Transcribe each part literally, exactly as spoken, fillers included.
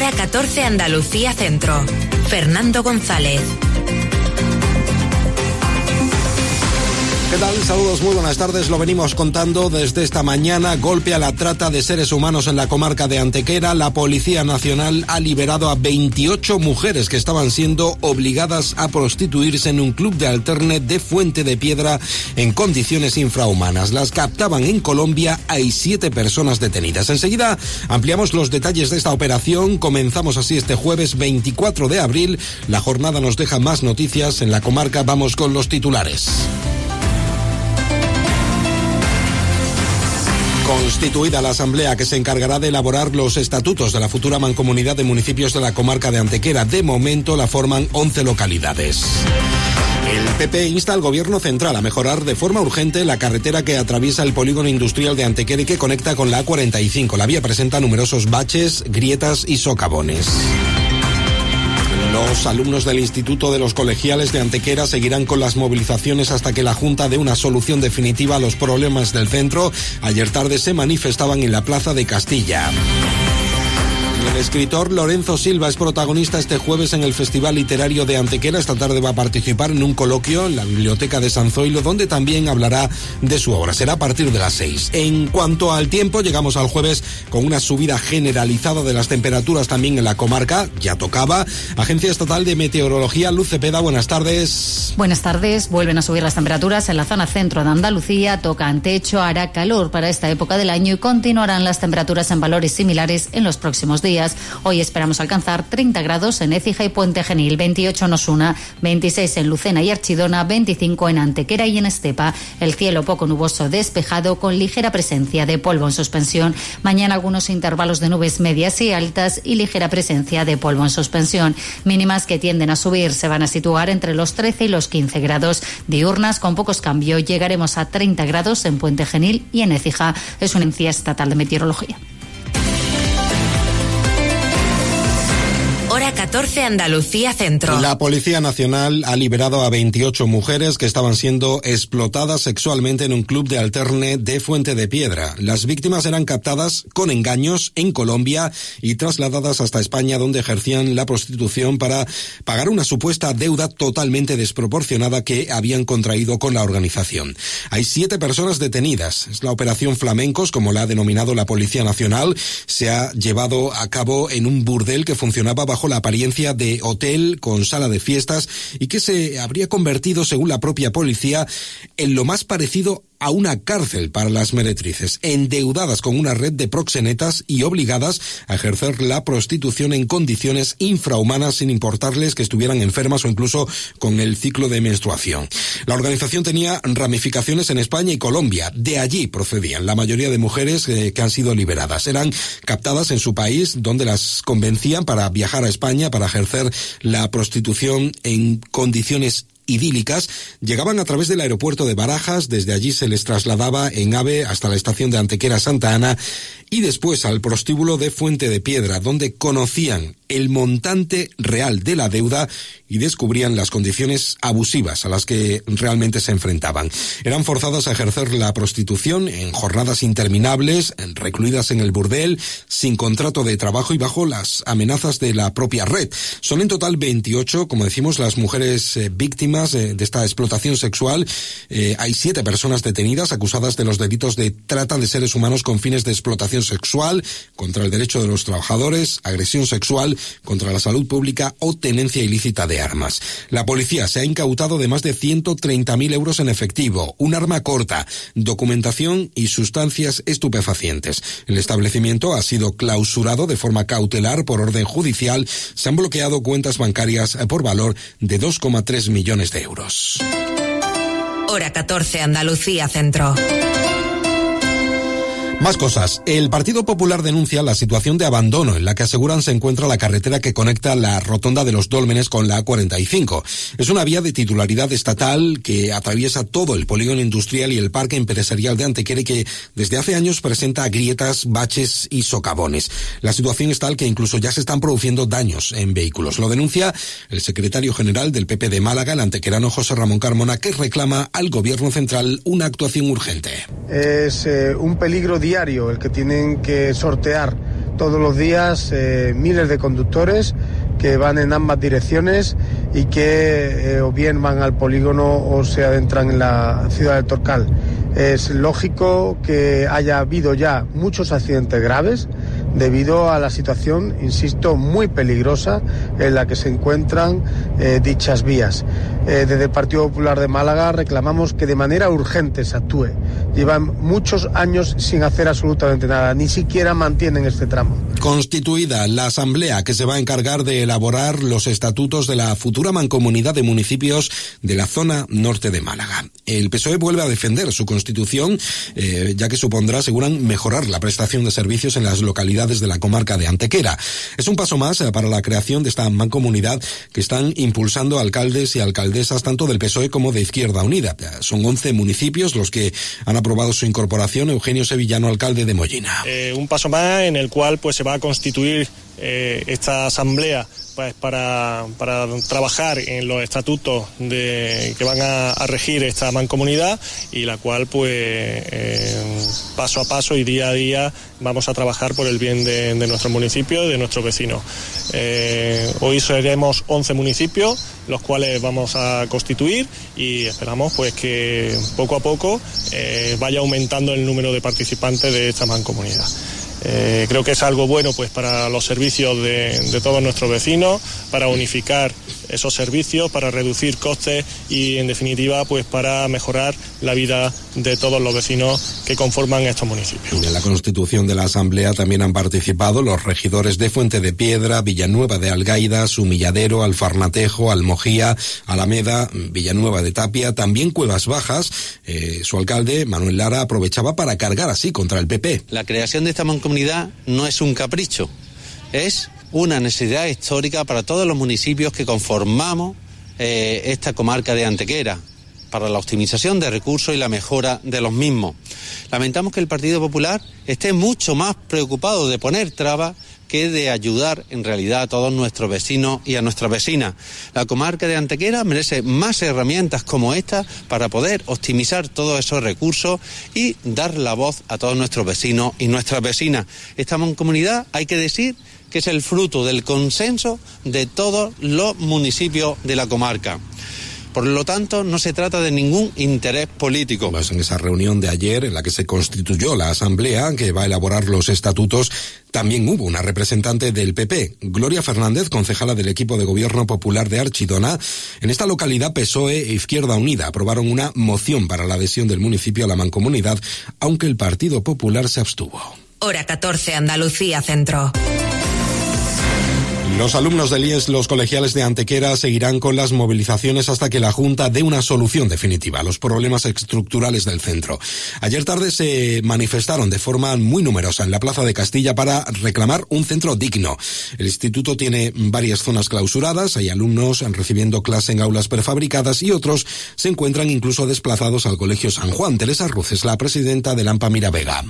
Hora catorce Andalucía Centro. Fernando González. ¿Qué tal? Saludos, muy buenas tardes. Lo venimos contando desde esta mañana. Golpe a la trata de seres humanos en la comarca de Antequera. La Policía Nacional ha liberado a veintiocho mujeres que estaban siendo obligadas a prostituirse en un club de alterne de Fuente de Piedra en condiciones infrahumanas. Las captaban en Colombia. Hay siete personas detenidas. Enseguida ampliamos los detalles de esta operación. Comenzamos así este jueves veinticuatro de abril. La jornada nos deja más noticias en la comarca. Vamos con los titulares. Constituida la asamblea que se encargará de elaborar los estatutos de la futura mancomunidad de municipios de la comarca de Antequera. De momento la forman once localidades. El P P insta al gobierno central a mejorar de forma urgente la carretera que atraviesa el polígono industrial de Antequera y que conecta con la A cuarenta y cinco. La vía presenta numerosos baches, grietas y socavones. Los alumnos del Instituto de los Colegiales de Antequera seguirán con las movilizaciones hasta que la Junta dé una solución definitiva a los problemas del centro. Ayer tarde se manifestaban en la Plaza de Castilla. El escritor Lorenzo Silva es protagonista este jueves en el Festival Literario de Antequera. Esta tarde va a participar en un coloquio en la Biblioteca de San Zoilo, donde también hablará de su obra. Será a partir de las seis. En cuanto al tiempo, llegamos al jueves con una subida generalizada de las temperaturas también en la comarca. Ya tocaba. Agencia Estatal de Meteorología, Luz Cepeda, buenas tardes. Buenas tardes. Vuelven a subir las temperaturas en la zona centro de Andalucía. Tocan techo, hará calor para esta época del año y continuarán las temperaturas en valores similares en los próximos días. Hoy esperamos alcanzar treinta grados en Écija y Puente Genil, veintiocho en Osuna, veintiséis en Lucena y Archidona, veinticinco en Antequera y en Estepa. El cielo poco nuboso despejado con ligera presencia de polvo en suspensión. Mañana algunos intervalos de nubes medias y altas y ligera presencia de polvo en suspensión. Mínimas que tienden a subir, se van a situar entre los trece y los quince grados. Diurnas con pocos cambios, llegaremos a treinta grados en Puente Genil y en Écija. Es una agencia estatal de meteorología. Hora catorce Andalucía Centro. La Policía Nacional ha liberado a veintiocho mujeres que estaban siendo explotadas sexualmente en un club de alterne de Fuente de Piedra. Las víctimas eran captadas con engaños en Colombia y trasladadas hasta España, donde ejercían la prostitución para pagar una supuesta deuda totalmente desproporcionada que habían contraído con la organización. Hay siete personas detenidas. Es la Operación Flamencos, como la ha denominado la Policía Nacional. Se ha llevado a cabo en un burdel que funcionaba bajo la apariencia de hotel con sala de fiestas y que se habría convertido, según la propia policía, en lo más parecido a una cárcel para las meretrices, endeudadas con una red de proxenetas y obligadas a ejercer la prostitución en condiciones infrahumanas sin importarles que estuvieran enfermas o incluso con el ciclo de menstruación. La organización tenía ramificaciones en España y Colombia. De allí procedían la mayoría de mujeres eh, que han sido liberadas. Eran captadas en su país, donde las convencían para viajar a España para ejercer la prostitución en condiciones idílicas. Llegaban a través del aeropuerto de Barajas, desde allí se les trasladaba en AVE hasta la estación de Antequera Santa Ana y después al prostíbulo de Fuente de Piedra, donde conocían el montante real de la deuda y descubrían las condiciones abusivas a las que realmente se enfrentaban. Eran forzadas a ejercer la prostitución en jornadas interminables, recluidas en el burdel, sin contrato de trabajo y bajo las amenazas de la propia red. Son en total veintiocho, como decimos, las mujeres eh, víctimas eh, de esta explotación sexual. Eh, hay siete personas detenidas acusadas de los delitos de trata de seres humanos con fines de explotación sexual, contra el derecho de los trabajadores, agresión sexual, contra la salud pública o tenencia ilícita de armas. La policía se ha incautado de más de ciento treinta mil euros en efectivo, un arma corta, documentación y sustancias estupefacientes. El establecimiento ha sido clausurado de forma cautelar por orden judicial. Se han bloqueado cuentas bancarias por valor de dos coma tres millones de euros. Hora catorce Andalucía Centro. Más cosas. El Partido Popular denuncia la situación de abandono en la que aseguran se encuentra la carretera que conecta la rotonda de los Dólmenes con la A cuarenta y cinco. Es una vía de titularidad estatal que atraviesa todo el polígono industrial y el parque empresarial de Antequera y que desde hace años presenta grietas, baches y socavones. La situación es tal que incluso ya se están produciendo daños en vehículos. Lo denuncia el secretario general del P P de Málaga, el antequerano José Ramón Carmona, que reclama al Gobierno central una actuación urgente. Es eh, un peligro diario el que tienen que sortear todos los días eh, miles de conductores que van en ambas direcciones y que eh, o bien van al polígono o se adentran en la ciudad de Torcal. Es lógico que haya habido ya muchos accidentes graves debido a la situación, insisto, muy peligrosa en la que se encuentran eh, dichas vías. Eh, desde el Partido Popular de Málaga reclamamos que de manera urgente se actúe. Llevan muchos años sin hacer absolutamente nada, ni siquiera mantienen este tramo. Constituida la asamblea que se va a encargar de elaborar los estatutos de la futura mancomunidad de municipios de la zona norte de Málaga. El P S O E vuelve a defender su constitución, eh, ya que supondrá, aseguran, mejorar la prestación de servicios en las localidades de la comarca de Antequera. Es un paso más eh, para la creación de esta mancomunidad que están impulsando alcaldes y alcaldesas tanto del P S O E como de Izquierda Unida. Son once municipios los que han aprobado su incorporación. Eugenio Sevillano, alcalde de Mollina. Eh, un paso más en el cual pues se va a constituir eh, esta asamblea pues para, para trabajar en los estatutos de, que van a, a regir esta mancomunidad, y la cual pues eh, paso a paso y día a día vamos a trabajar por el bien de, de nuestro municipio y de nuestros vecinos. Eh, hoy seremos once municipios los cuales vamos a constituir, y esperamos pues que poco a poco eh, vaya aumentando el número de participantes de esta mancomunidad. Eh, creo que es algo bueno pues para los servicios de, de todos nuestros vecinos, para unificar esos servicios, para reducir costes y en definitiva pues para mejorar la vida de todos los vecinos que conforman estos municipios. En la constitución de la asamblea también han participado los regidores de Fuente de Piedra, Villanueva de Algaida, Sumilladero, Alfarnatejo, Almojía, Alameda, Villanueva de Tapia, también Cuevas Bajas. Eh, su alcalde, Manuel Lara, aprovechaba para cargar así contra el P P. La creación de esta mancomunidad no es un capricho, es una necesidad histórica para todos los municipios que conformamos eh, esta comarca de Antequera, para la optimización de recursos y la mejora de los mismos. Lamentamos que el Partido Popular esté mucho más preocupado de poner trabas que de ayudar en realidad a todos nuestros vecinos y a nuestras vecinas. La comarca de Antequera merece más herramientas como esta para poder optimizar todos esos recursos y dar la voz a todos nuestros vecinos y nuestras vecinas. Esta mancomunidad, hay que decir, que es el fruto del consenso de todos los municipios de la comarca. Por lo tanto, no se trata de ningún interés político. Pues en esa reunión de ayer, en la que se constituyó la asamblea que va a elaborar los estatutos, también hubo una representante del P P, Gloria Fernández, concejala del equipo de gobierno popular de Archidona. En esta localidad, P S O E e Izquierda Unida aprobaron una moción para la adhesión del municipio a la mancomunidad, aunque el Partido Popular se abstuvo. Hora catorce, Andalucía Centro. Los alumnos del I E S, los colegiales de Antequera, seguirán con las movilizaciones hasta que la Junta dé una solución definitiva a los problemas estructurales del centro. Ayer tarde se manifestaron de forma muy numerosa en la Plaza de Castilla para reclamar un centro digno. El instituto tiene varias zonas clausuradas, hay alumnos recibiendo clase en aulas prefabricadas y otros se encuentran incluso desplazados al Colegio San Juan. Teresa Ruz es la presidenta del AMPA Miravega.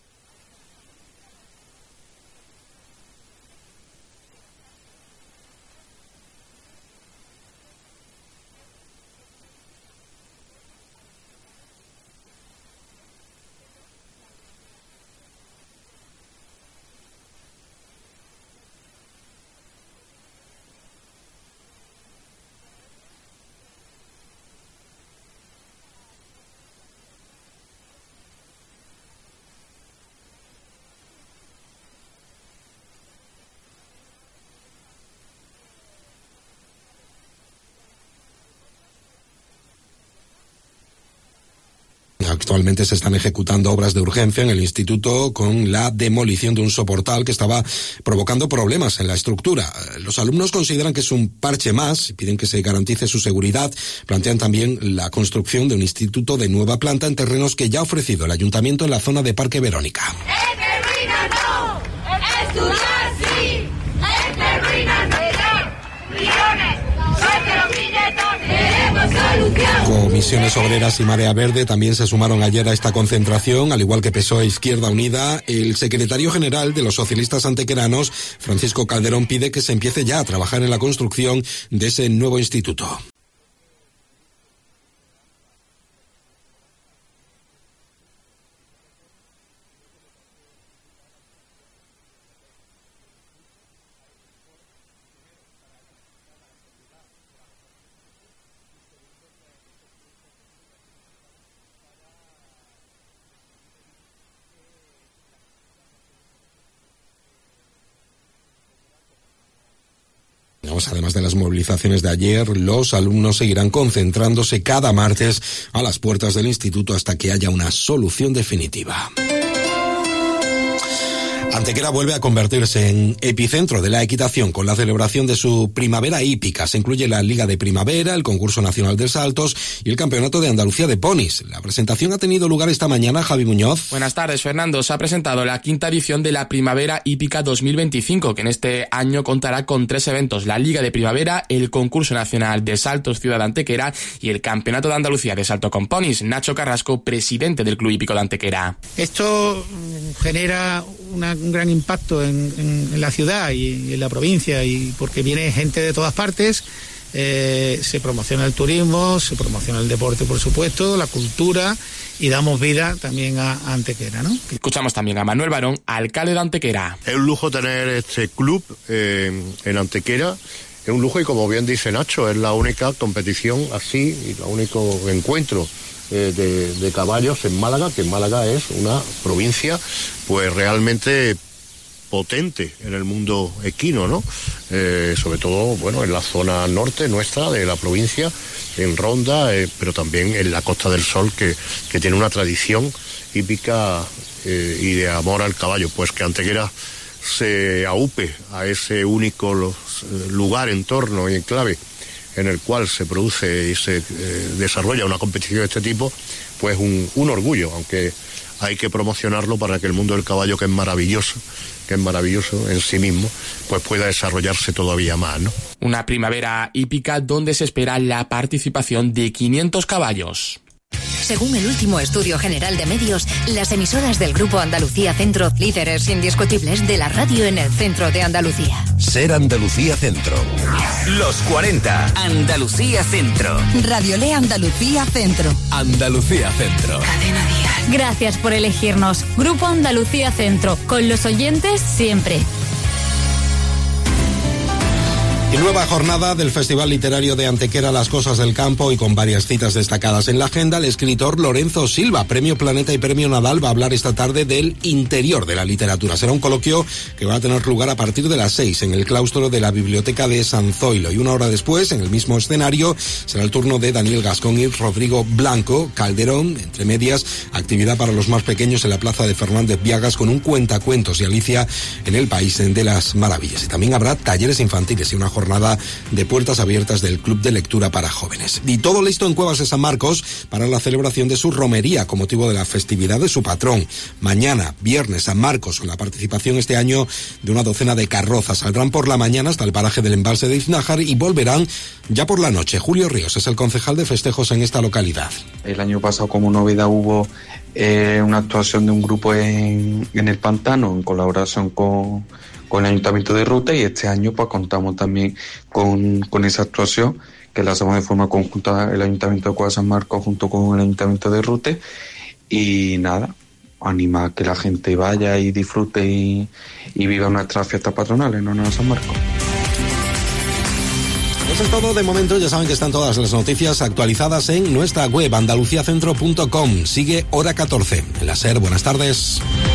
Actualmente se están ejecutando obras de urgencia en el instituto con la demolición de un soportal que estaba provocando problemas en la estructura. Los alumnos consideran que es un parche más y piden que se garantice su seguridad. Plantean también la construcción de un instituto de nueva planta en terrenos que ya ha ofrecido el ayuntamiento en la zona de Parque Verónica. Comisiones Obreras y Marea Verde también se sumaron ayer a esta concentración, al igual que P S O E e Izquierda Unida. El secretario general de los socialistas antequeranos, Francisco Calderón, pide que se empiece ya a trabajar en la construcción de ese nuevo instituto. Pues además de las movilizaciones de ayer, los alumnos seguirán concentrándose cada martes a las puertas del instituto hasta que haya una solución definitiva. Antequera vuelve a convertirse en epicentro de la equitación con la celebración de su primavera hípica. Se incluye la Liga de Primavera, el Concurso Nacional de Saltos y el Campeonato de Andalucía de Ponis. La presentación ha tenido lugar esta mañana. Javi Muñoz. Buenas tardes, Fernando. Se ha presentado la quinta edición de la Primavera Hípica dos mil veinticinco, que en este año contará con tres eventos: la Liga de Primavera, el Concurso Nacional de Saltos Ciudad de Antequera y el Campeonato de Andalucía de Salto con Ponis. Nacho Carrasco, presidente del Club Hípico de Antequera. Esto genera una, un gran impacto en, en, en la ciudad y en la provincia, y porque viene gente de todas partes, eh, se promociona el turismo, se promociona el deporte, por supuesto, la cultura, y damos vida también a, a Antequera, ¿no? Escuchamos también a Manuel Barón, alcalde de Antequera. Es un lujo tener este club eh, en Antequera. Es un lujo y, como bien dice Nacho, es la única competición así y el único encuentro eh, de, de caballos en Málaga, que Málaga es una provincia pues realmente potente en el mundo equino, ¿no? Eh, sobre todo, bueno, en la zona norte nuestra de la provincia, en Ronda, eh, pero también en la Costa del Sol, que, que tiene una tradición hípica eh, y de amor al caballo. Pues que Antequera se aupe a ese único los, eh, lugar, entorno y enclave en el cual se produce y se eh, desarrolla una competición de este tipo, pues un, un orgullo, aunque hay que promocionarlo para que el mundo del caballo, que es maravilloso, que es maravilloso en sí mismo, pues pueda desarrollarse todavía más, ¿no? Una primavera hípica donde se espera la participación de quinientos caballos. Según el último estudio general de medios, las emisoras del Grupo Andalucía Centro, líderes indiscutibles de la radio en el centro de Andalucía. Ser Andalucía Centro. Los cuarenta. Andalucía Centro. Radio Le Andalucía Centro. Andalucía Centro. Cadena Díaz. Gracias por elegirnos. Grupo Andalucía Centro. Con los oyentes siempre. Y nueva jornada del Festival Literario de Antequera, Las Cosas del Campo, y con varias citas destacadas en la agenda. El escritor Lorenzo Silva, Premio Planeta y Premio Nadal, va a hablar esta tarde del interior de la literatura. Será un coloquio que va a tener lugar a partir de las seis en el claustro de la Biblioteca de San Zoilo. Y una hora después, en el mismo escenario, será el turno de Daniel Gascón y Rodrigo Blanco. Calderón, entre medias, actividad para los más pequeños en la Plaza de Fernández Viagas con un cuentacuentos, y Alicia en el País de las Maravillas. Y también habrá talleres infantiles y una jornada de puertas abiertas del Club de Lectura para Jóvenes. Y todo listo en Cuevas de San Marcos para la celebración de su romería con motivo de la festividad de su patrón. Mañana, viernes, San Marcos, con la participación este año de una docena de carrozas. Saldrán por la mañana hasta el paraje del embalse de Iznájar y volverán ya por la noche. Julio Ríos es el concejal de festejos en esta localidad. El año pasado, como novedad, hubo eh, una actuación de un grupo en, en el Pantano en colaboración con con el Ayuntamiento de Rute, y este año pues contamos también con, con esa actuación, que la hacemos de forma conjunta el Ayuntamiento de Cuevas de San Marcos junto con el Ayuntamiento de Rute. Y nada, anima a que la gente vaya y disfrute y, y viva nuestras fiestas patronales en honor a San Marcos. Eso es todo de momento. Ya saben que están todas las noticias actualizadas en nuestra web andaluciacentro punto com. Sigue Hora catorce en la SER. Buenas tardes.